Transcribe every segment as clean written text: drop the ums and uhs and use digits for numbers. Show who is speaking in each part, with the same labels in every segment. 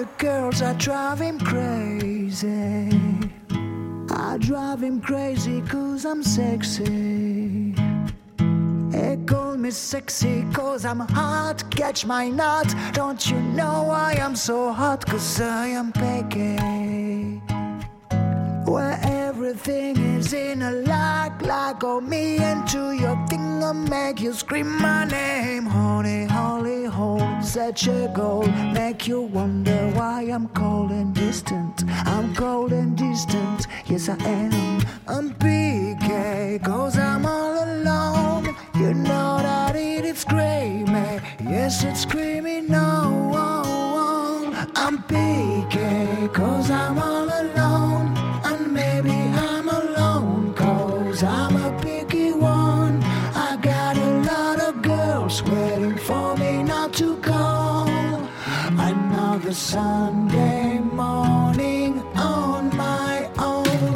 Speaker 1: the girls, I drive him crazy. I drive him crazy cause I'm sexy. They call me sexy cause I'm hot. Catch my nut. Don't you know why I'm so hot? Cause I am picky. Where everything is in a like oh me into your thing, I'll make you scream my name. Honey, holy hole, such a goal. Make you wonder why I'm cold and distant. I'm cold and distant, yes I am. I'm PK, cause I'm all alone. You know that it's screaming, yes it's screaming no. I'm PK, cause I'm all alone. And maybe I'm alone, cause I'm a picky one. I got a lot of girls waiting for me not to call. Another Sunday morning on my own.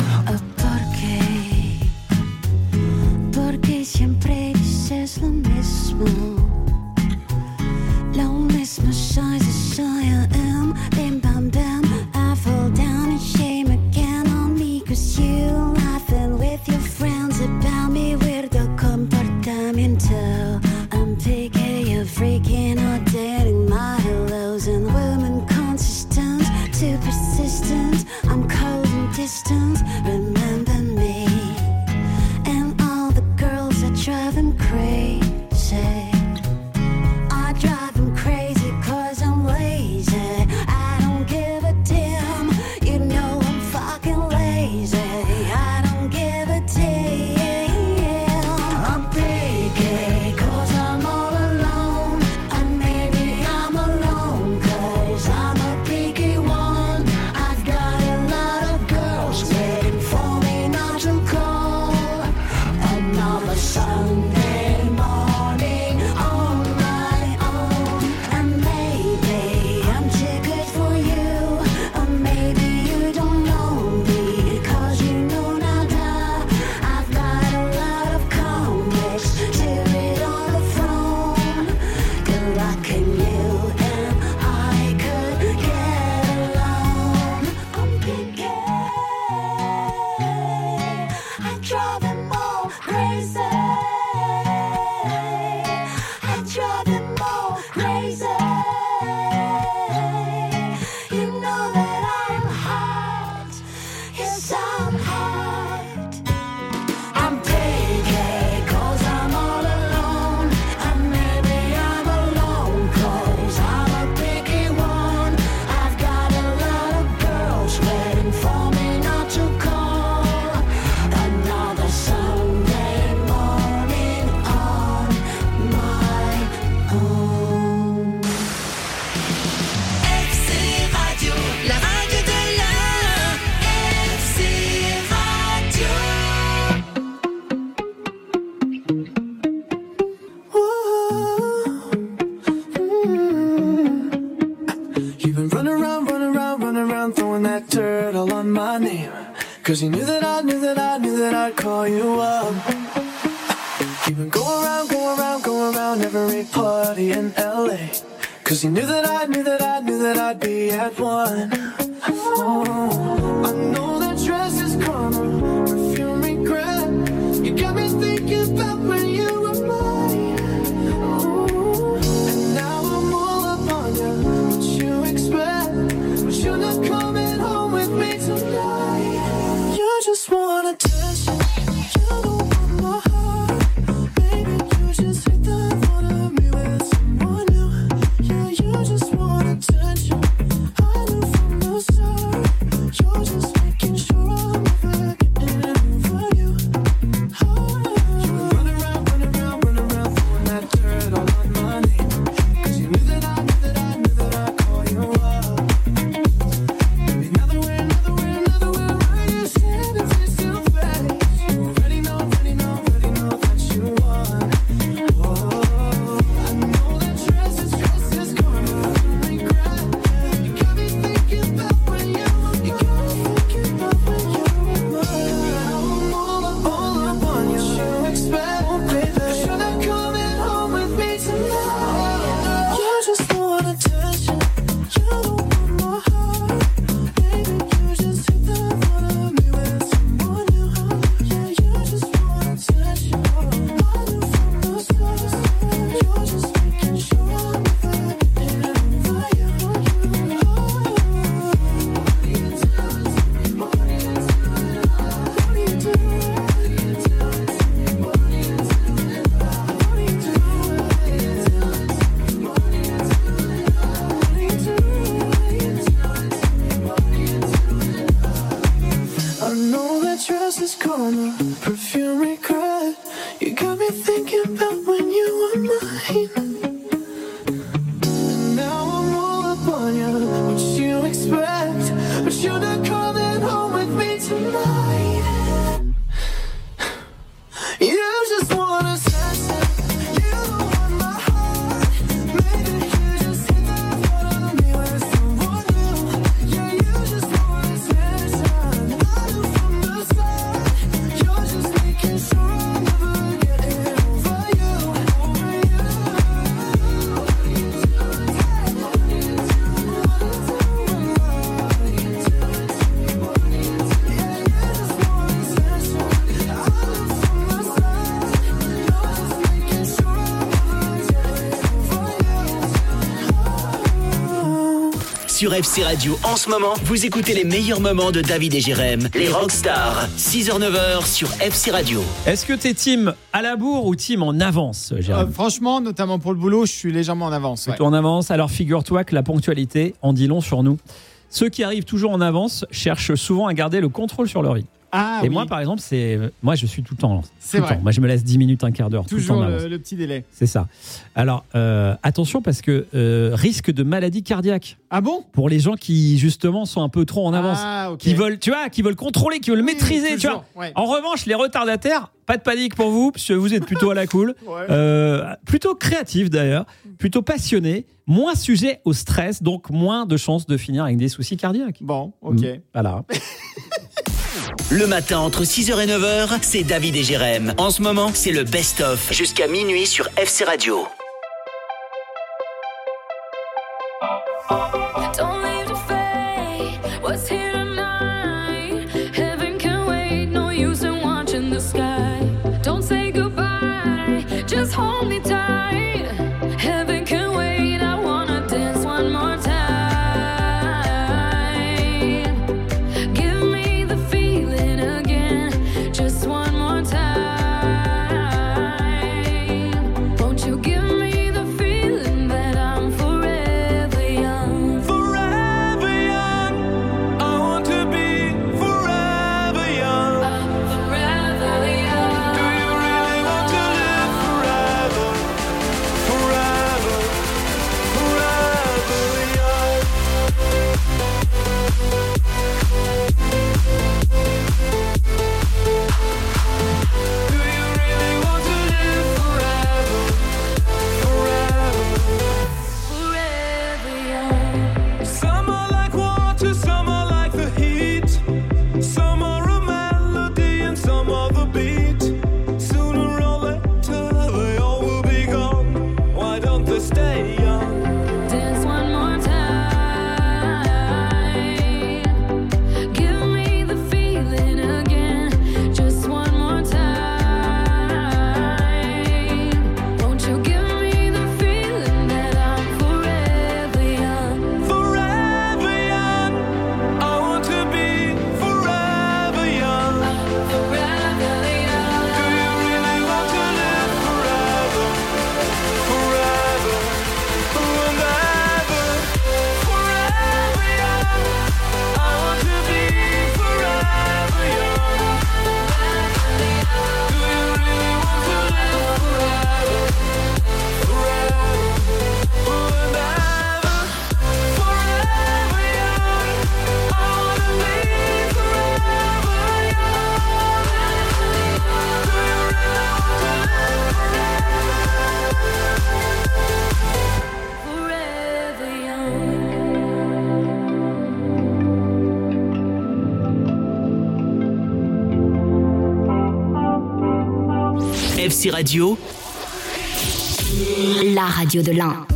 Speaker 2: Porque siempre dices lo mismo. Lo mismo soy, I am. Bim bam bam, I fall down in shame again on me. Cause you laughing with your friends about me. Weirdo comportamiento. I'm picky, you're freaking out, dating my hellos. And women consistent, too persistent. I'm cold and distant, remember me. And all the girls that drive him crazy. I drive him crazy cause I'm lazy. I don't give a damn, you know I'm fucking lazy. I don't give a damn. I'm picky cause I'm all alone. And maybe I'm alone cause I'm a picky one. I've got a lot of girls waiting for me not to call. Another Sunday morning on my own. And maybe I'm too good for you. Or maybe you don't know me cause you know nada. I've got a lot of comics to read on the phone. Good luck and you and I could get along. I'm picky, I drive them all crazy. I drive them all crazy. You know that I'm hot. Yes, I'm hot. I'm picky cause I'm all alone. And maybe I'm alone cause I'm a picky one. I've got a lot of girls waiting for me not to call. Another Sunday morning on my own.
Speaker 3: FC Radio, la radio de la FC Radio.
Speaker 4: You've been running around, throwing that dirt all on my name. Cause you knew that I'd call you up. You've been going around every party in LA. Cause you knew that I'd be at one. Oh, I know that dress is karma, perfume regret. You got me thinking about when you were mine. Oh, and now I'm all up on you. What you expect? But you're not coming home with me tonight. You just want attention. You don't want my heart. Baby, you just hate the thought of me with someone new. Yeah, you just want attention. I knew from the start. You're just making sure I'm never getting over you. Oh, you're running want you to come in home with me tonight. You just wanna sense it. You don't want my heart. Maybe you just hit that part of me with someone new. Yeah, you just want attention. I knew from the start. You're just making sure I'm never getting over you.
Speaker 5: Sur FC Radio, en ce moment, vous écoutez les meilleurs moments de David et Jérém, les Rockstars. 6h-9h sur FC Radio.
Speaker 6: Est-ce que t'es team à la bourre ou team en avance, Jérém?
Speaker 7: Franchement, notamment pour le boulot, je suis légèrement en avance.
Speaker 6: Plutôt en avance. Alors figure-toi que la ponctualité en dit long sur nous. Ceux qui arrivent toujours en avance cherchent souvent à garder le contrôle sur leur vie.
Speaker 7: Ah,
Speaker 6: et
Speaker 7: oui.
Speaker 6: moi, par exemple, moi, je suis tout le temps.
Speaker 7: C'est
Speaker 6: tout le
Speaker 7: vrai.
Speaker 6: temps. Moi, je me laisse 10 minutes, un quart d'heure.
Speaker 7: Toujours
Speaker 6: tout le temps en avance.
Speaker 7: le petit délai.
Speaker 6: C'est ça. Alors, attention parce que risque de maladie cardiaque.
Speaker 7: Ah bon?
Speaker 6: Pour les gens qui, justement, sont un peu trop en avance.
Speaker 7: Ah, ok.
Speaker 6: Qui veulent contrôler, qui veulent maîtriser. Tu vois.
Speaker 7: Ouais.
Speaker 6: En revanche, les retardataires, pas de panique pour vous, parce que vous êtes plutôt à la cool. Plutôt créatif d'ailleurs, plutôt passionné, moins sujet au stress, donc moins de chances de finir avec des soucis cardiaques.
Speaker 7: Bon, ok.
Speaker 6: Voilà.
Speaker 5: Le matin, entre 6h et 9h, c'est David et Jérém. En ce moment, c'est le best-of. Jusqu'à minuit sur FC Radio.
Speaker 8: Don't leave the fate. What's here tonight? Heaven can wait. No use in watching the sky. Don't say goodbye. Just hold me tight. Heaven can wait. I wanna dance one more time. Give me the feeling again. Just one more time. Won't you give me the feeling that I'm forever young?
Speaker 4: Forever young. I want to be forever young.
Speaker 8: I'm forever young.
Speaker 4: Do you really want to live forever? Forever, forever young. Do you really want to live forever? Forever.
Speaker 8: Forever young.
Speaker 4: Some are like water, some are like the heat. Some are a melody and some are the beat. Sooner or later they all will be gone. Why don't they stay young?
Speaker 8: Dance one more time. Give me the feeling again. Just one more time. Won't you give me the feeling that I'm forever young?
Speaker 4: Forever young. I want to be forever young.
Speaker 8: Forever young.
Speaker 4: Do you really want to live forever? Forever and ever. Forever young. I want to be forever young. Do you really want to live forever? Forever and ever. Forever young. I want to be forever young. Do you really want to live
Speaker 8: Forever young.
Speaker 5: FC Radio,
Speaker 9: La radio de l'Ain.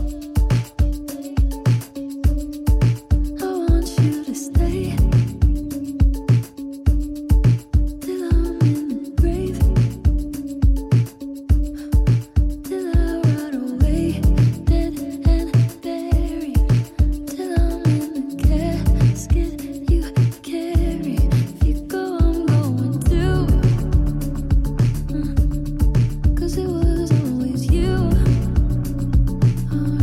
Speaker 8: I want you to stay till I'm in the grave, till I rot away, dead and buried, till I'm in the casket you carry. If you go, I'm going too. 'Cause it was always you.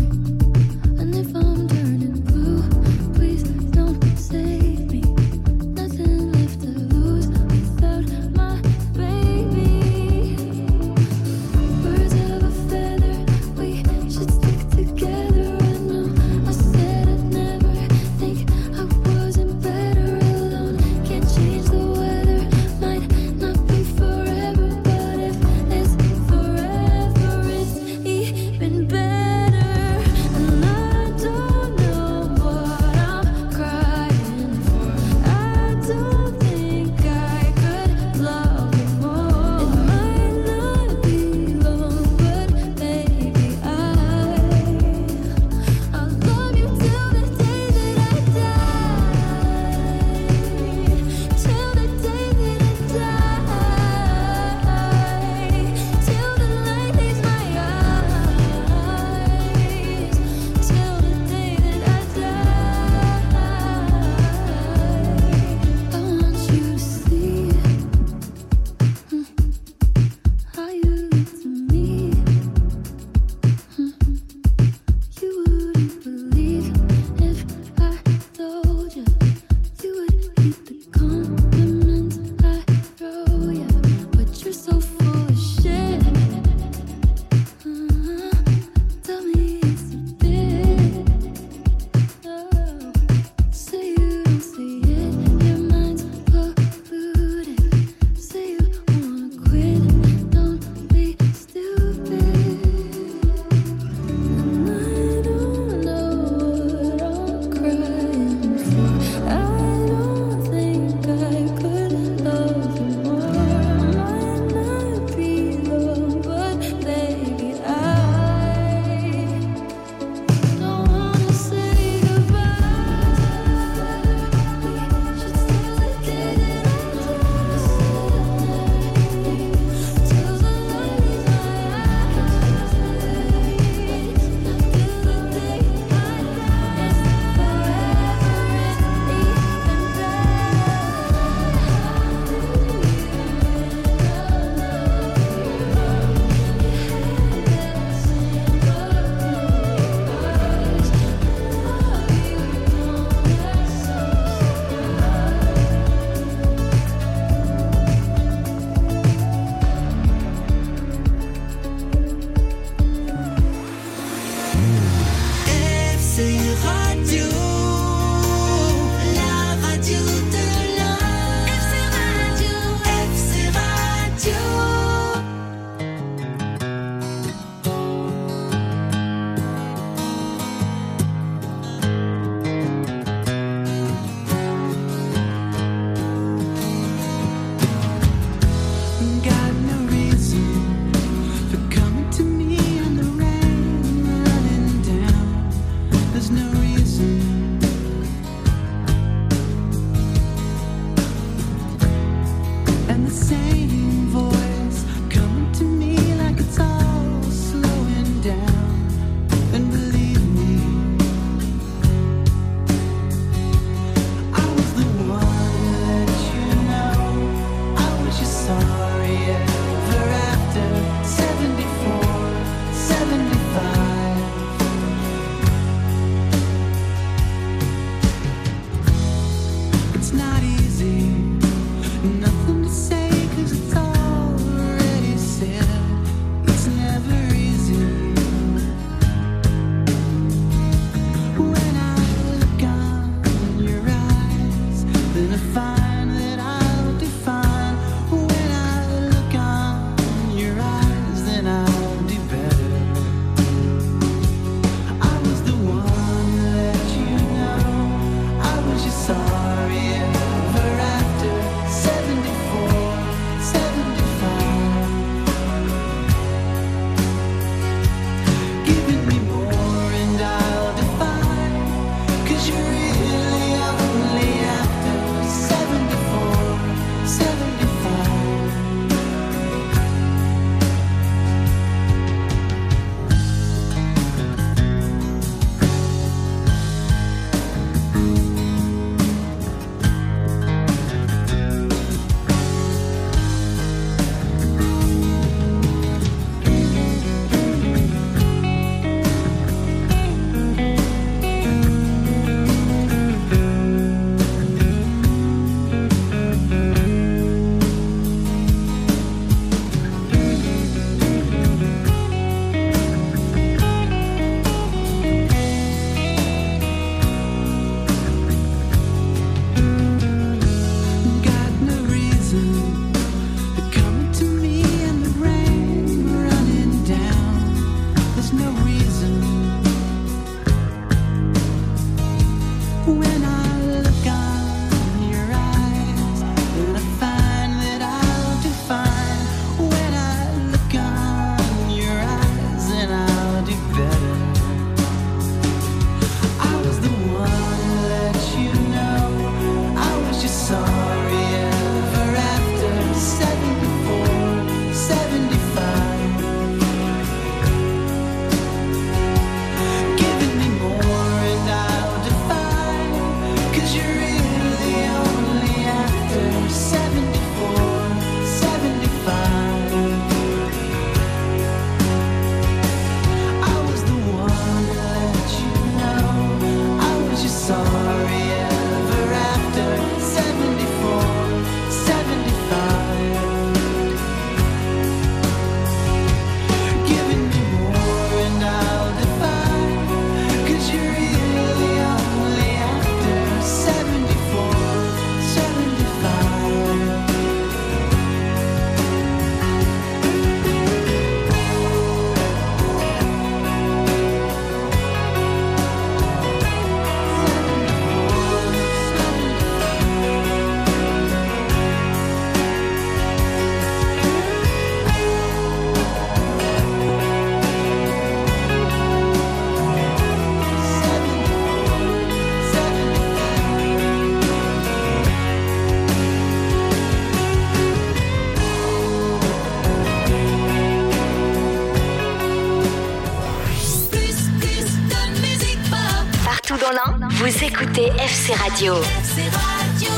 Speaker 9: Vous écoutez FC Radio.
Speaker 3: FC Radio.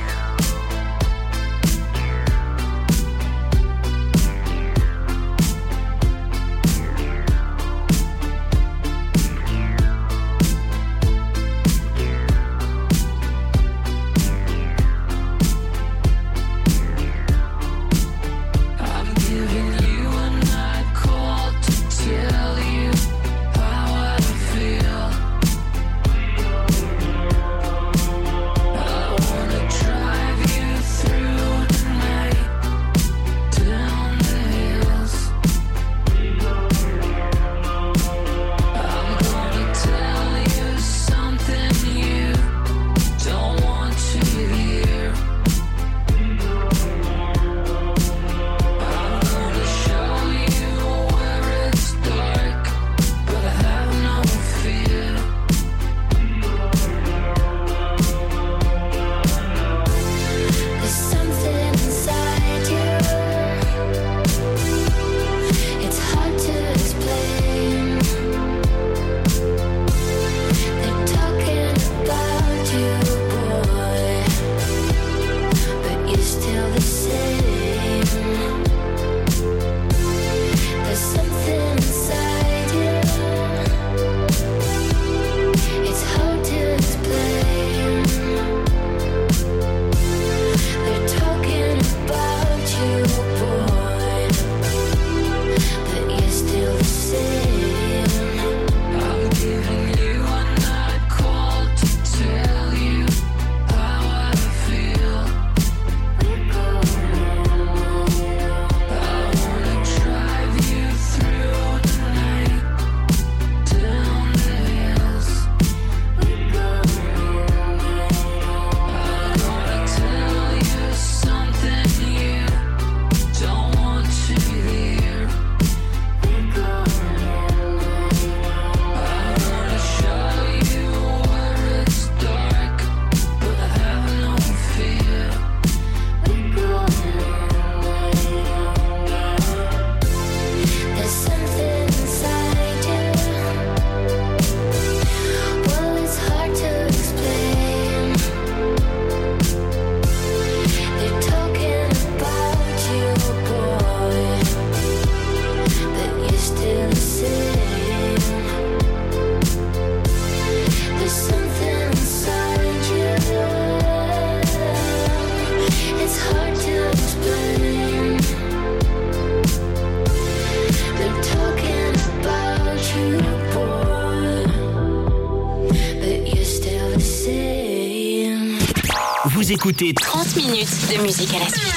Speaker 5: Vous écoutez
Speaker 9: 30 minutes de musique à la suite.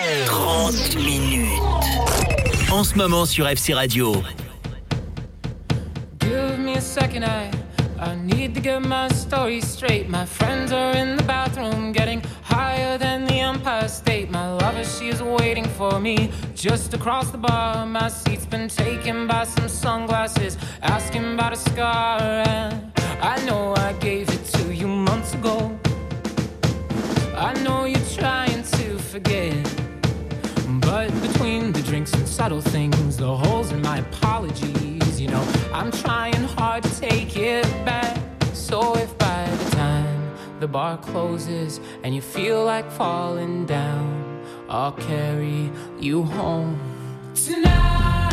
Speaker 5: 30 minutes. En ce moment sur FC Radio.
Speaker 10: Give me a second, I need to get my story straight. My friends are in the bathroom getting higher than the Empire State. My lover, she's waiting for me just across the bar. My seat's been taken by some sunglasses, asking about a scar. And I know I gave it to you months ago. I know you're trying to forget, but between the drinks and subtle things, the holes in my apologies, you know, I'm trying hard to take it back. So if by the time the bar closes and you feel like falling down, I'll carry you home tonight.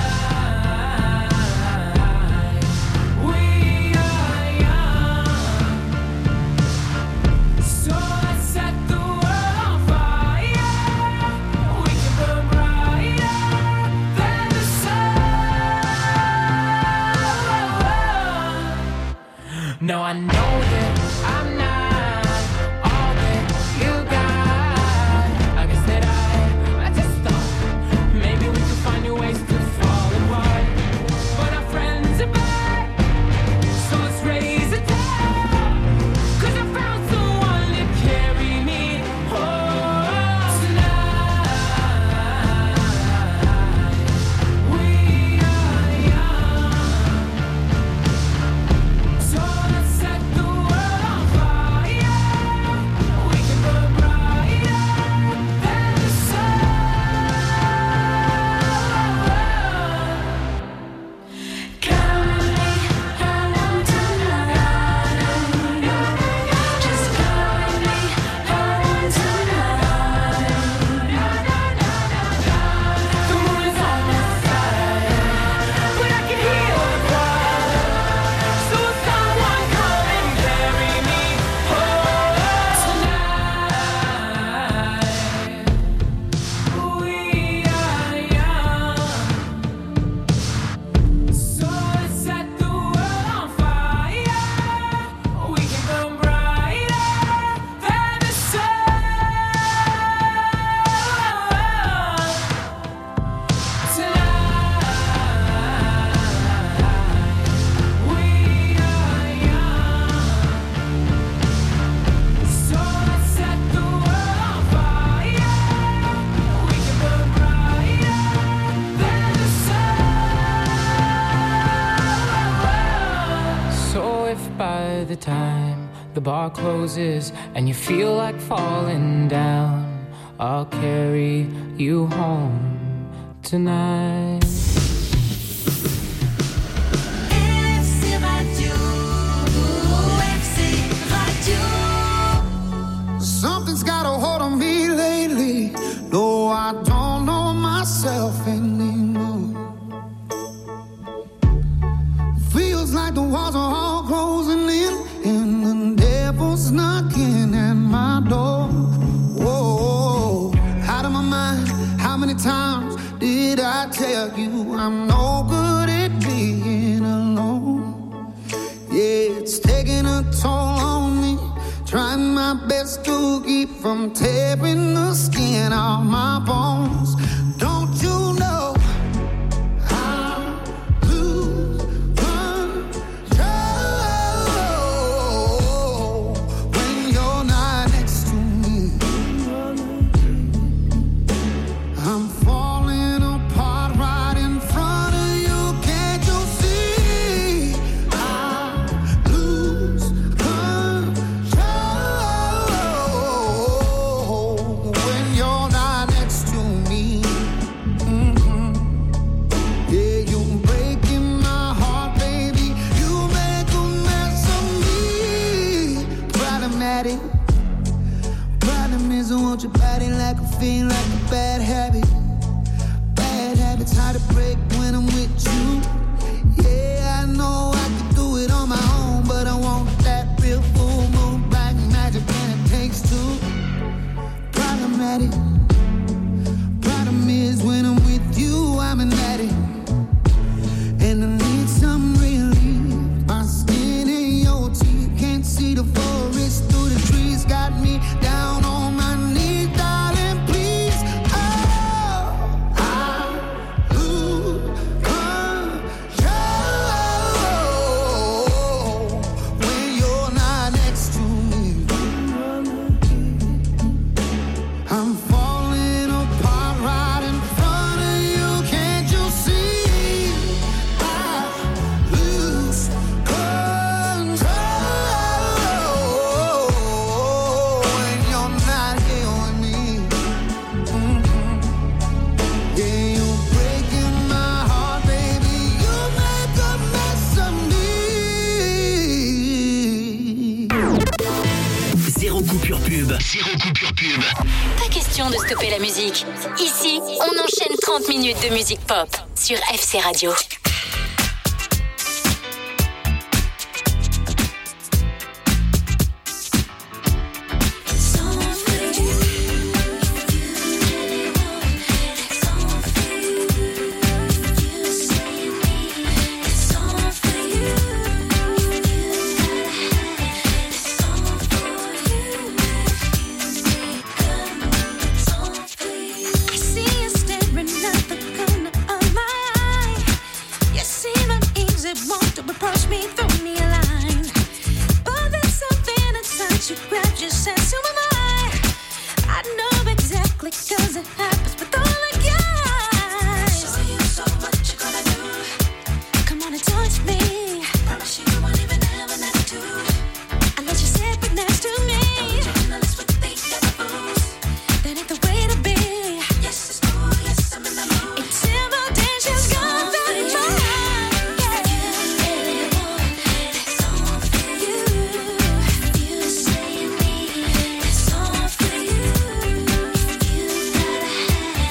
Speaker 10: No, I know that I'm not all that you got. I guess that I just thought maybe we could find new ways to the bar closes and you feel like falling down, I'll carry you home tonight.
Speaker 3: FC Radio, FC Radio.
Speaker 1: Something's got a hold on me lately. No, I don't know myself anymore. Feels like the walls are all closing in, and the devil's knocking at my door. Whoa, out of my mind. How many times did I tell you I'm no good at being alone? Yeah, it's taking a toll on me. Trying my best to keep from tearing the skin off my bones. Don't you know I lose control when you're not next to me? I'm falling apart right in front of you. Can't you see? I lose control when you're not next to me. Yeah, you're breaking my heart, baby. You make a mess of me. Problematic. Problem is I want your body like a fiend, like a bad habit. Bad habits hard to break when I'm with you. Yeah, I know I could do it on my own, but I want that real full moon, black magic, and it takes two. Problematic. Problem is when I'm with you, I'm an addict, and I need some relief. My skin in your teeth, can't see the forest through the trees. Got me down on my knees, darling, please. Oh, I lose control when you're not next to me. I'm falling apart right in front of you. Can't you see? I lose control when you're not here with me. Yeah, you're breaking my heart, baby. You make a mess of me.
Speaker 5: Zéro coupure pub. Zéro coupure pub.
Speaker 9: Pas question de stopper la musique. Ici, on enchaîne 30 minutes de musique pop sur FC Radio.
Speaker 2: I see you staring at the corner of my eye. You seem uneasy, want to approach me, throw me a line. But there's something inside you, grab your sense, who am I? I know exactly, cause it happens with all the guys. Show you so what you gonna do. Come on and touch me. Promise you won't even have an attitude. Unless you sit right next to me. Journalists would think that I'm fools. That ain't the way to be. Yes, it's cool, yes, I'm in the mood. Intimidation's got that mind. It's all for you. You say you need. It's all for you. You gotta have.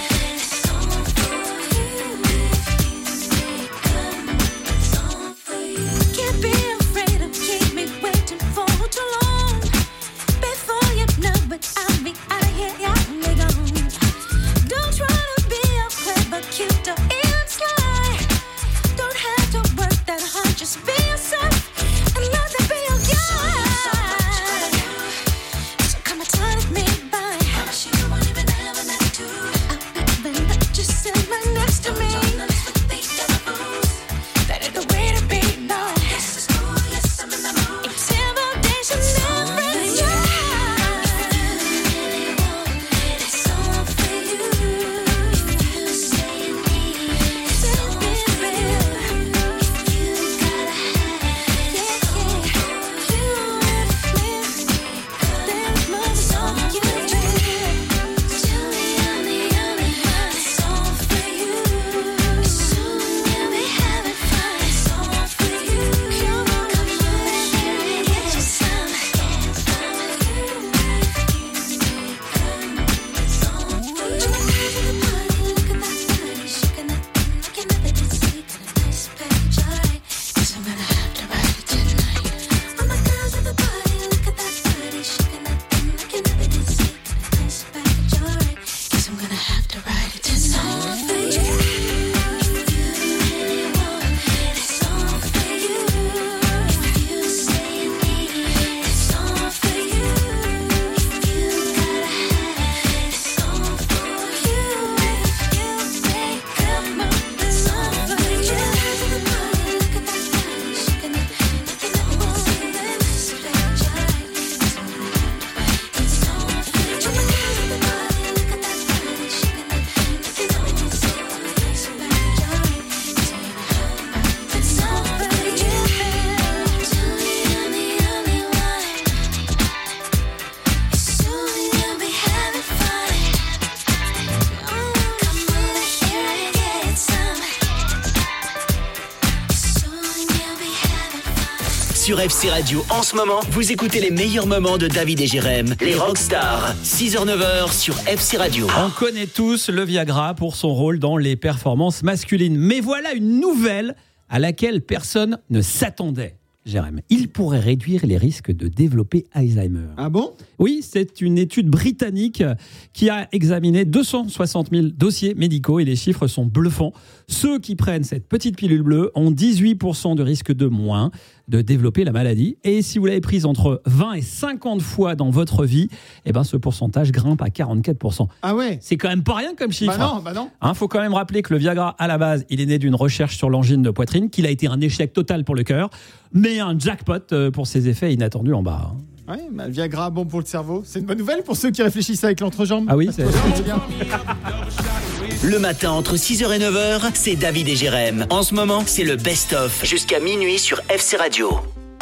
Speaker 5: Sur FC Radio, en ce moment, vous écoutez les meilleurs moments de David et Jérém, les Rockstars. 6h-9h sur FC Radio.
Speaker 6: On connaît tous le Viagra pour son rôle dans les performances masculines. Mais voilà une nouvelle à laquelle personne ne s'attendait. Jérém, il pourrait réduire les risques de développer Alzheimer.
Speaker 7: Ah bon ?
Speaker 6: Oui, c'est une étude britannique qui a examiné 260 000 dossiers médicaux et les chiffres sont bluffants. Ceux qui prennent cette petite pilule bleue ont 18% de risque de moins de développer la maladie. Et si vous l'avez prise entre 20 et 50 fois dans votre vie, eh ben ce pourcentage grimpe à 44%.
Speaker 7: Ah ouais ?
Speaker 6: C'est quand même pas rien comme chiffre.
Speaker 7: Bah non.
Speaker 6: Faut quand même rappeler que le Viagra, à la base, il est né d'une recherche sur l'angine de poitrine, qu'il a été un échec total pour le cœur, mais un jackpot pour ses effets inattendus en bas.
Speaker 7: Ouais, bah, le Viagra, bon pour le cerveau. C'est une bonne nouvelle pour ceux qui réfléchissent avec l'entrejambe.
Speaker 6: Ah oui,
Speaker 7: Parce que c'est bien.
Speaker 5: Le matin, entre 6h et 9h, c'est David et Jérém. En ce moment, c'est le best-of. Jusqu'à minuit sur FC Radio.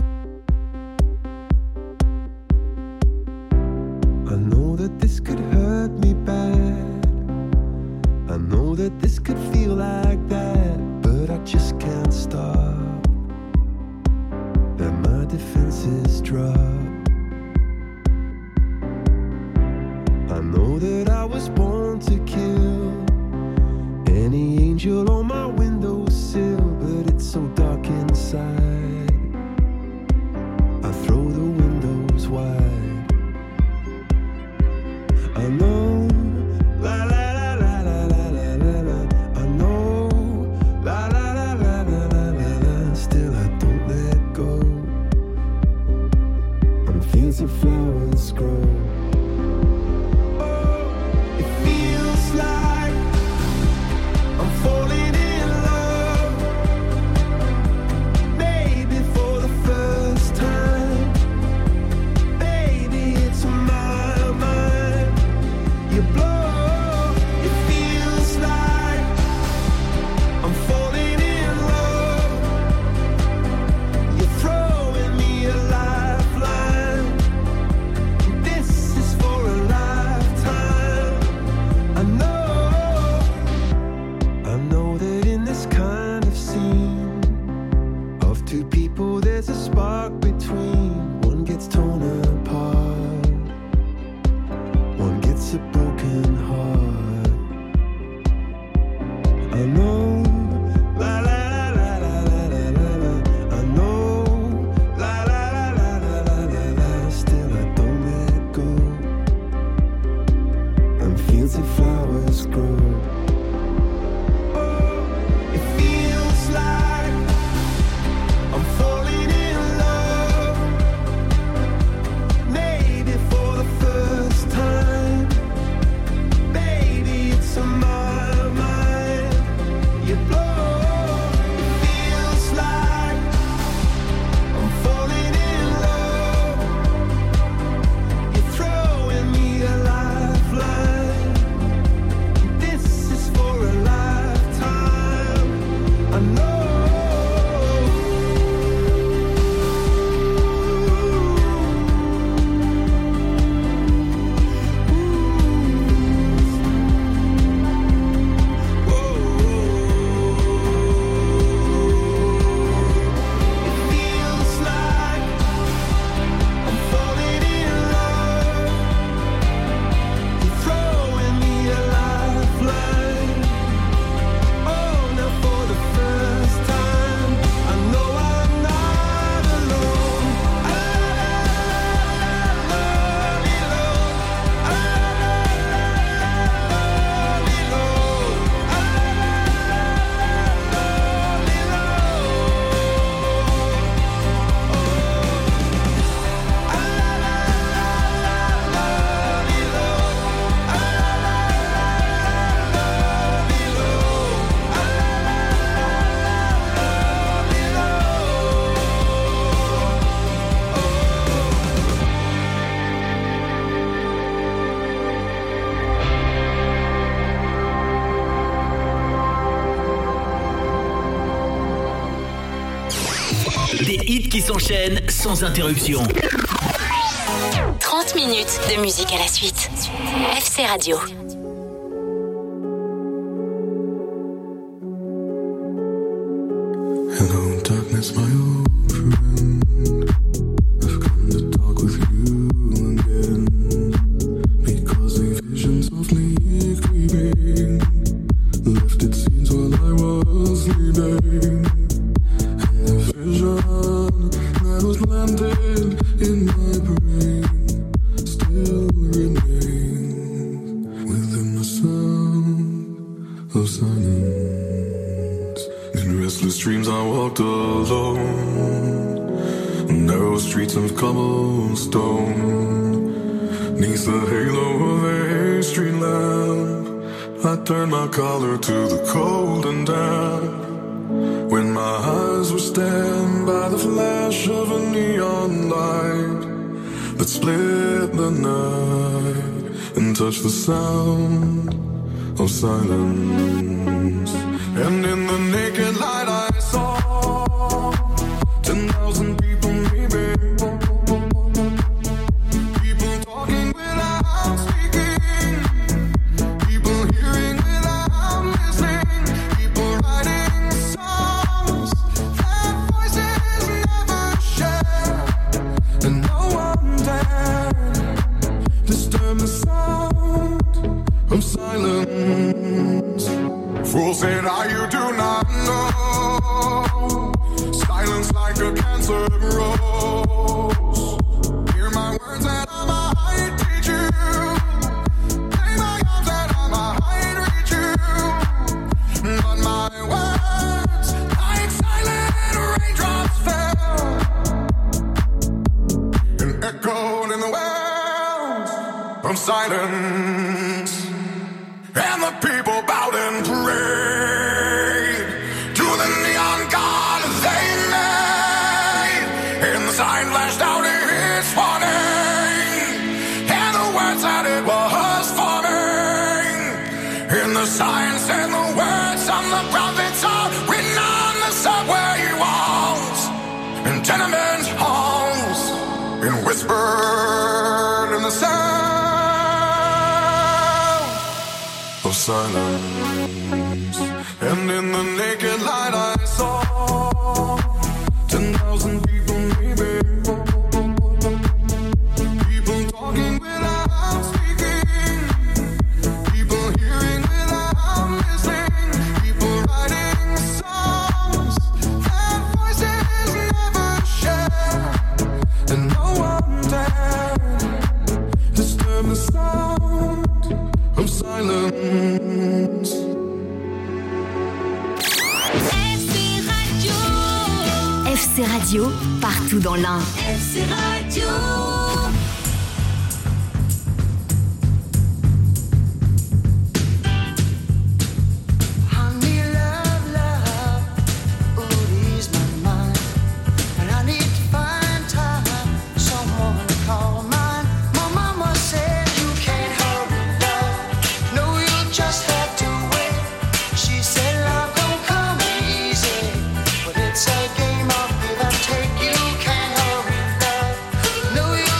Speaker 11: I know that this could hurt me bad. I know that this could feel like that, but I just can't stop. And my defenses drop. I know that I was born to kill any angel on my windowsill, but it's so dark inside. I throw the windows wide. I know, la la la la la la la la la. I know, la la la la la la la la. Still I don't let go. And fields of flowers grow. Oh, it feels like I'm falling in love. Maybe for the first time. Baby, it's my mind. You blow, it feels like I'm falling in love. You're throwing me a lifeline. This is for a lifetime. I know that in this kind of scene of two people there's a spark between. One gets torn apart, one gets a broken heart. I know, la la la la la la la la. I know, la la la la la la la. Still I don't let go. And fields of flowers grow. Oh, it feels like I'm falling in love. Maybe for the first time. Baby, it's on my mind. You blow. It feels like I'm falling in love. You're throwing me a lifeline. This is for a lifetime. I know. It feels like I'm falling in love. You're throwing me a lifeline. Oh, now for the first time, I know I'm not alone.
Speaker 5: Des hits qui s'enchaînent sans interruption.
Speaker 9: 30 minutes de musique à la suite. FC Radio.
Speaker 11: Hello, darkness, my old friend.
Speaker 12: walked alone, narrow streets of cobblestone, 'neath the halo of a street lamp, I turned my collar to the cold and damp. When my eyes were stabbed by the flash of a neon light that split the night and touched the sound of silence. And in the naked light I saw 10,000 people maybe, people talking without speaking, people hearing without listening, people writing songs that voices never share, and no one dared disturb the sound of silence. Fools said, you do not know. Silence like a cancer grows. Hear my words that I might teach you. Play my arms that I might reach you. But my words, like silent raindrops, fell and echoed in the wells of silence. And the people bowed and prayed to the neon god they made. And the sign flashed out its warning, and the words that it was forming. And the sign said the words of the prophets are written on the subway walls and tenement halls, and whispered in the sound of silence. And in the naked light I saw 10,000 people maybe, people talking without speaking, people hearing without listening, people writing songs that voices never share, and no one dared disturb the sound of silence.
Speaker 9: FC Radio, partout dans l'Ain.
Speaker 3: FC Radio.
Speaker 1: It's a game of give and take. You can't hurry, love. No, you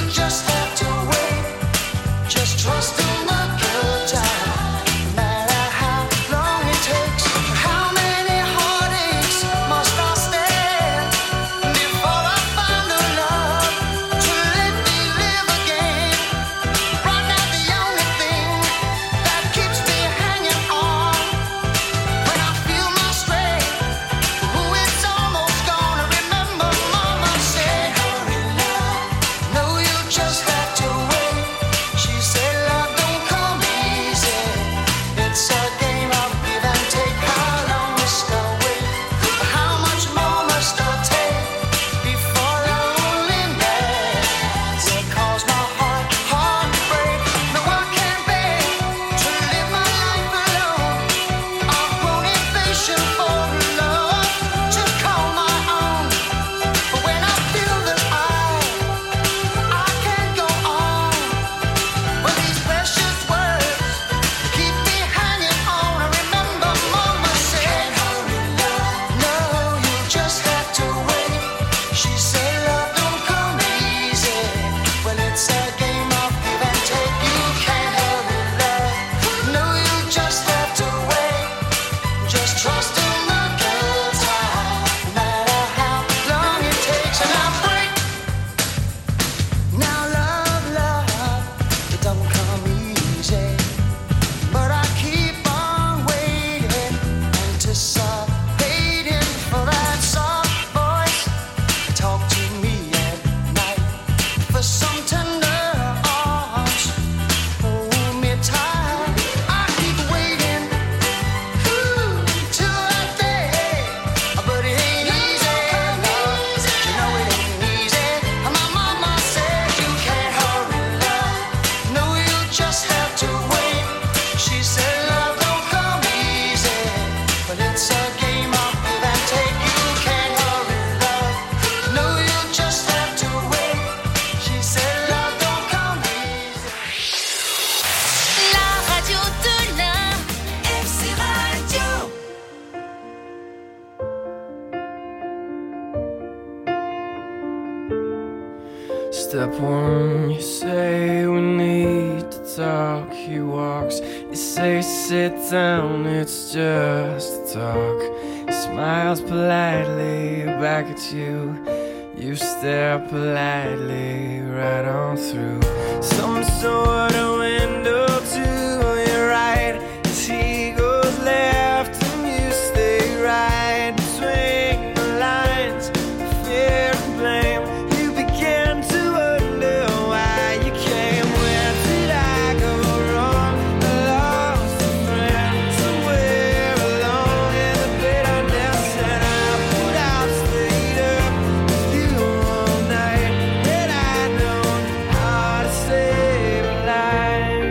Speaker 13: step one, you say we need to talk. He walks, you say sit down, it's just talk. He smiles politely back at you. You stare politely right on through some sort of window to your right. As he goes left and you stay right between the lines, fear and blame. You begin to wonder why you came. Where did I go wrong? I lost a friend somewhere along in the bitterness, and I put out, stayed up with you all night. And I know how to save a life.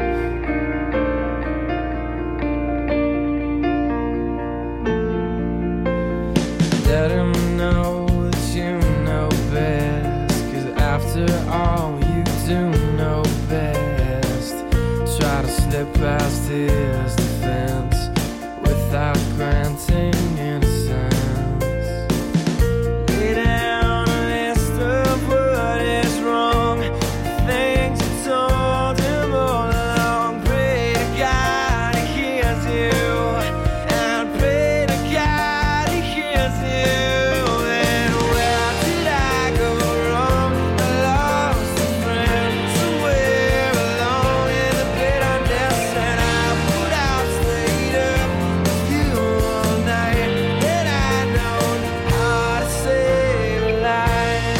Speaker 13: Let him know that you know best, 'cause after all you do know best. Try to slip past his defense without granting innocence. Lay down a list of what is wrong, the things you told him all along. Pray to God he hears you, and pray to God he hears you. And where did I go wrong? I lost a friend somewhere along in the bitterness, and I put out, stayed up with you all night. And I know how to save a life.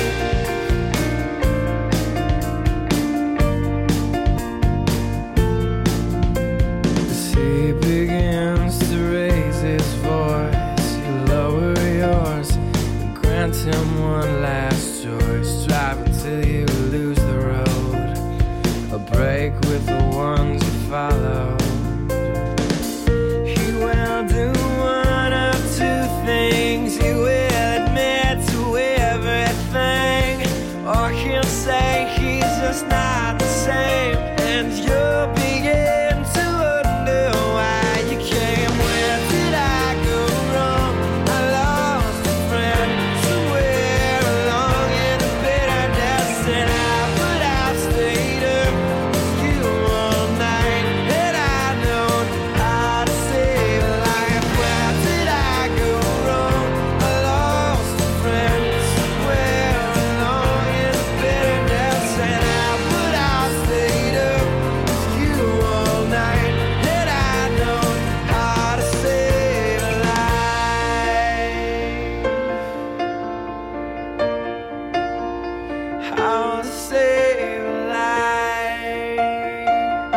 Speaker 13: As he begins to raise his voice, you lower yours and grant him one last choice. Drive until you lose the road, a break with the ones you follow. He will do one of two things. He will admit to everything, or he'll say he's just not the same, and you'll begin to wonder why you came. Where did I go wrong? I lost a friend somewhere along in the bitterness, and I put out, stayed up with you all night. And I know how to save a life. Where did I go wrong? I lost a friend somewhere along in the bitterness, and I put out, stayed up with you all night. And I know how to save a life. How to save a life.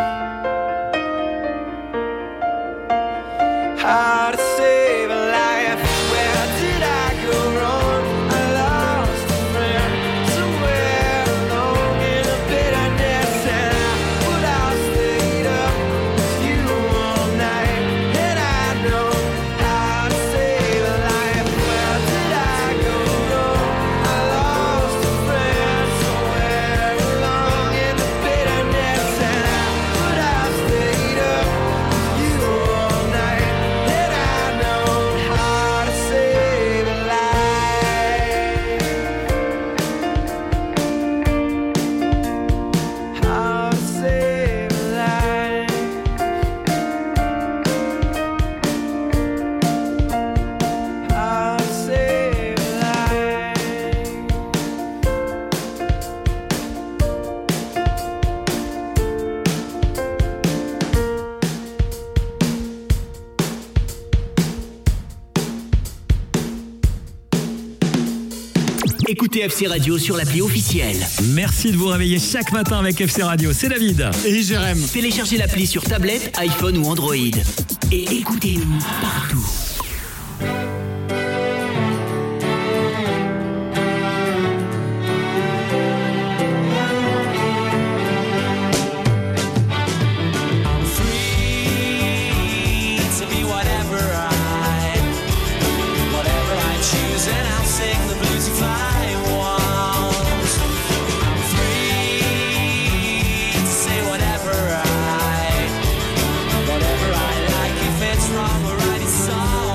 Speaker 13: How to save a life. Where did I go wrong? I lost a friend somewhere along in the bitterness, and I put out, stayed up with you all night. And I know how to save a life. Where did I go wrong? I lost a friend somewhere along in the bitterness, and I put out, stayed up with you all night. And I know how to save a life. How to save a life. How to save a life.
Speaker 5: Écoutez FC Radio sur l'appli officielle.
Speaker 6: Merci de vous réveiller chaque matin avec FC Radio. C'est David.
Speaker 7: Et Jérém.
Speaker 5: Téléchargez l'appli sur tablette, iPhone ou Android. Et écoutez-nous partout.
Speaker 14: To be whatever I choose, and I'll sing the blues if I want. I'm free to say whatever I like. If it's wrong or right, it's all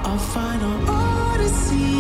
Speaker 14: our final odyssey.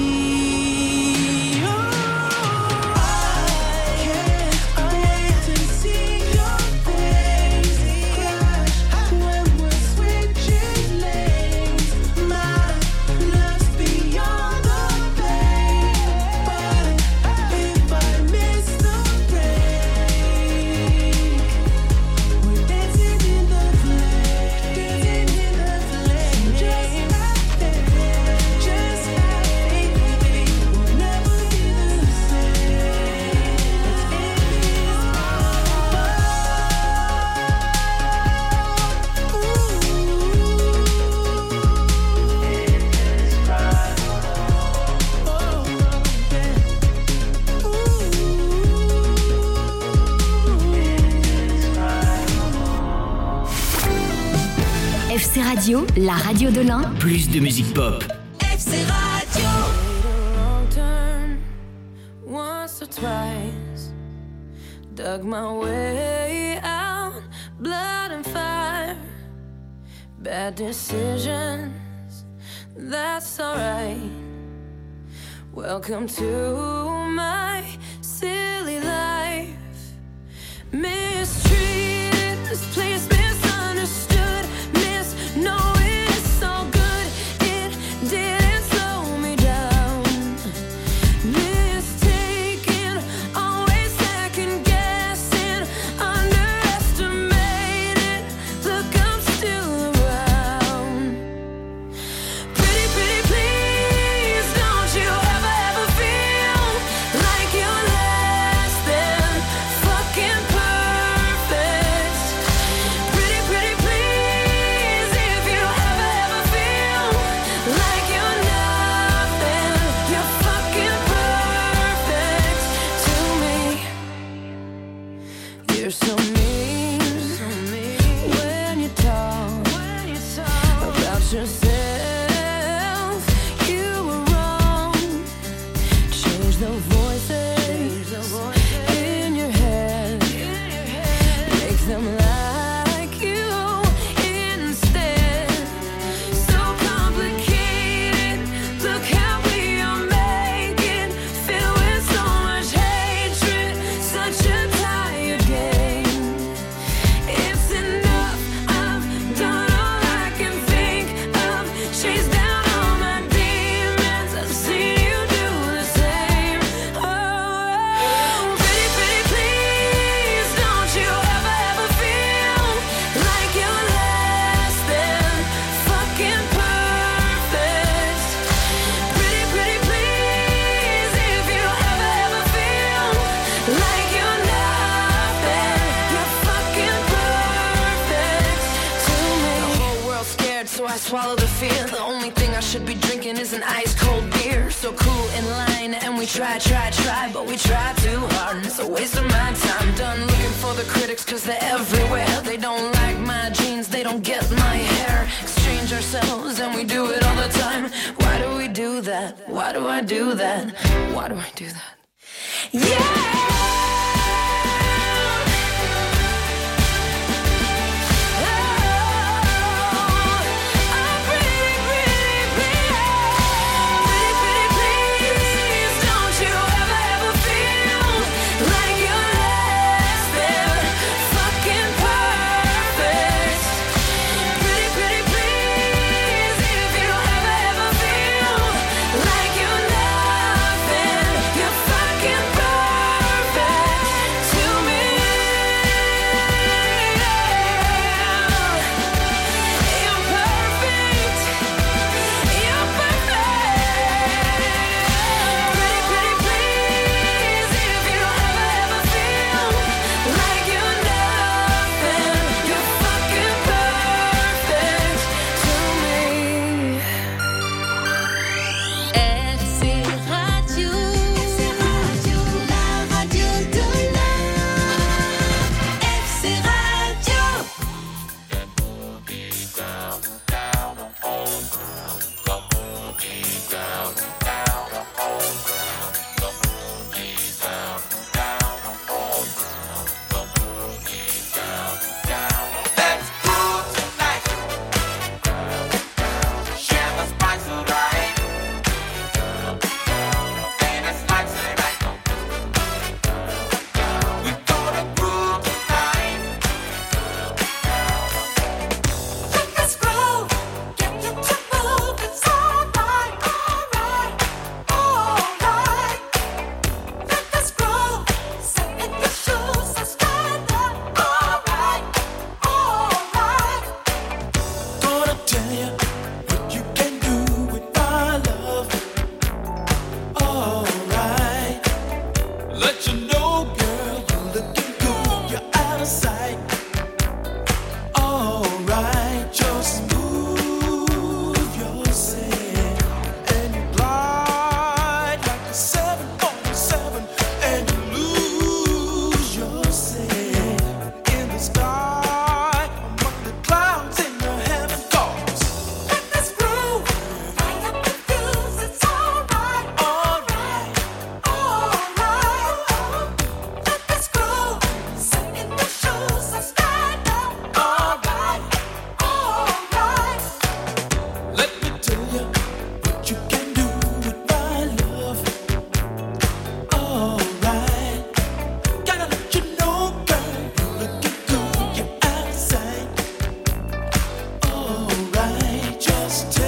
Speaker 9: FC Radio, la radio de l'Ain.
Speaker 5: Plus de musique pop.
Speaker 3: FC Radio.
Speaker 10: Wrong turn once or twice. Dug my way out, blood and fire. Bad decisions, that's alright. Welcome to my silly life. Mistreated, misplaced, misunderstood. Knowing it's so good, it didn't slow me down. Mistaken, always second guessing, underestimated. Look, I'm still around. Pretty, pretty, please, don't you ever feel like you're less than fucking perfect. Pretty, pretty, please, if you ever feel like you're nothing, you're fucking perfect to me. You're so mean when you talk about yourself. You were wrong. Change the voices in your head. Make them like you instead. So complicated. Look how we are making. Filled with so much hatred. Such a tired game. It's enough. I've done all I can think of. Chased down all my demons. I've seen you do the same. Oh, pretty, pretty, please, don't you ever feel like you're less than fucking perfect. Pretty, pretty, please, if you ever feel like you're nothing, you're fucking perfect to me. The whole world's scared, so I swallow the fear. The only thing I should be drinking is an ice cold beer. So cool in line, and we try, but we try too hard, and it's a waste of my time. Done looking for the critics, cause they're everywhere. They don't like my jeans, they don't get my hair. Exchange ourselves, and we do it all the time. Why do we do that? Why do I do that? Why do I do that? Like you're nothing, you're fucking perfect.
Speaker 14: just take